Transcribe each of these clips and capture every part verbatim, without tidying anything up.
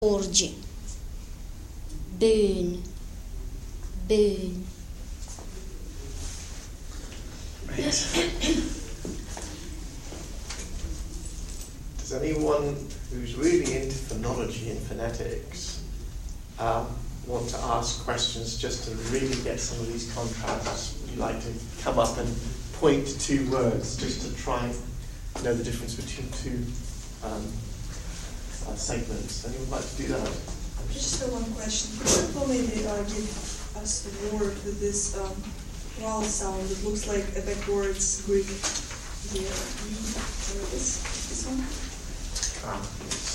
Orgy. Bön. Bön. Does anyone who's really into phonology and phonetics um, want to ask questions just to really get some of these contrasts? Would you like to come up and point to two words just to try and know the difference between two um, uh, segments? Anyone like to do that? Just one question. Could you maybe uh, give us a word with this um, vowel sound that looks like a backwards Greek here? Uh, this, this one? Ah, yes.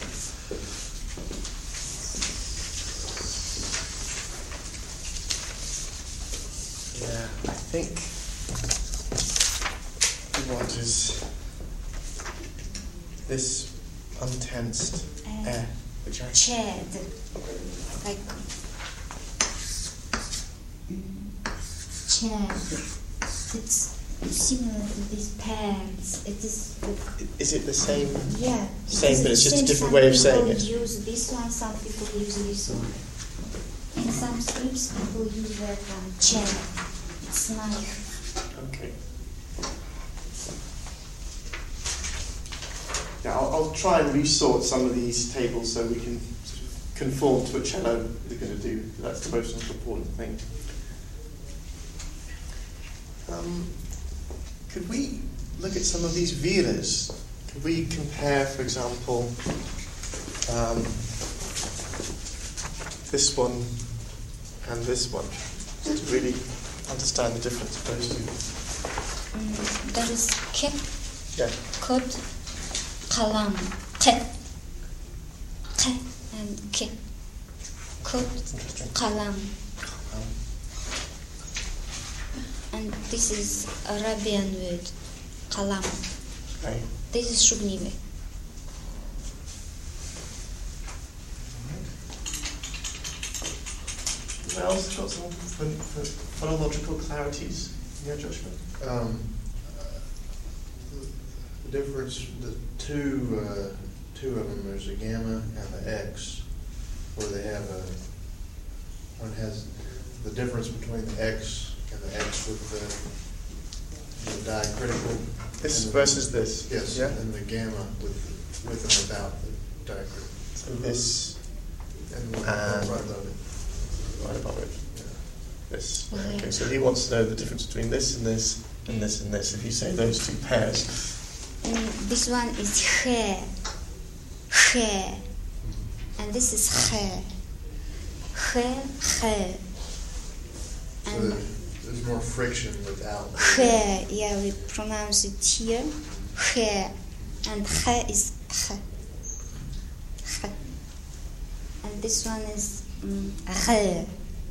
Yeah, I think what is this untensed Uh, air, which I Chad. Like Chad. It's similar to these pads. It is the, is it the same? yeah. Same, it but is it's the just a same. different Some way of saying people it. use this one, some people use this one. In some scripts people use that one, Chad. It's knife. Okay. Yeah, I'll, I'll try and resort some of these tables so we can sort of conform to what cello is going to do. That's the most important thing. Um, could we look at some of these viras? Could we compare, for example, um, this one and this one, just to really understand the difference of those two? Mm, that is kep, Yeah. kod, kalam, ke, ke and ke, kod, Interesting. kalam. Um, And this is Arabian word, kalam. okay. This is shubnive. Who else got some ph- ph- phonological clarities? Yeah, Joshua? Um, uh, the difference, the two, uh, two of them, there's a gamma and the X, where they have a, one has the difference between the X and the X with the, the diacritical. This and the- versus this. Yes, Yeah. and the gamma with, with and without the diacritical. So this And the one And- right above it. right above it. Yeah. This. Okay. Okay, so he wants to know the difference between this and this and this and this. If you say those two pairs. And this one is he, he. And this is he, he, he. So And there's more friction without. he, yeah, we pronounce it here, he. And he is he, he. And this one is mm, re,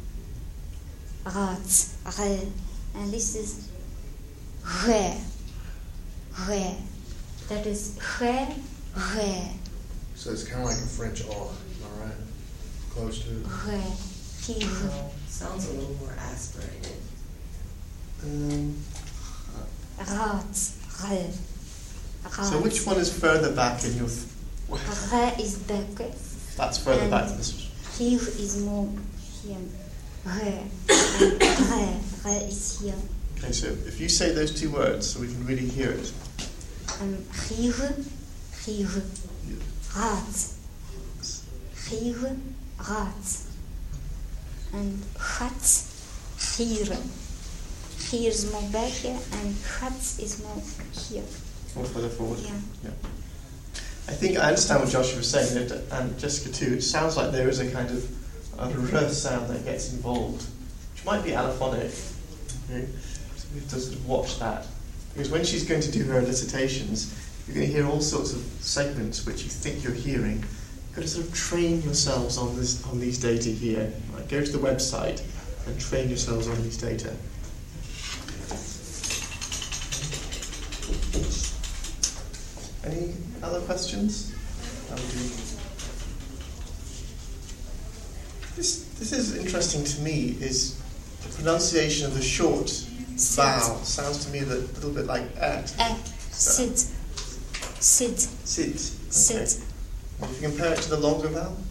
rat, re. And this is re, re. That is re, re, So it's kind of like a French R, am I right? Close to it. re, he, re. Sounds a little more aspirated. Um, Rat, re. so which one is further back in your... Th- Re is back. that's further And- back than this. Here is more here. Re. And re. Re is here. Okay, so if you say those two words so we can really hear it. And here, here. Rat. Here, rat. And hat, here. Here is more back here, and hat is more here. More further forward. Yeah. Yeah. I think I understand what Joshua was saying, and- and Jessica too. It sounds like there is a kind of a r sound that gets involved, which might be allophonic. Okay? So we have to sort of watch that. Because when she's going to do her elicitations, you're going to hear all sorts of segments which you think you're hearing. You've got to sort of train yourselves on this on these data here. Right? Go to the website and train yourselves on these data. Any other questions? That would be- This this is interesting to me. Is the pronunciation of the short vowel sounds to me a little bit like at. Eh, sit. Sit. Sit. Sit. If you compare it to the longer vowel,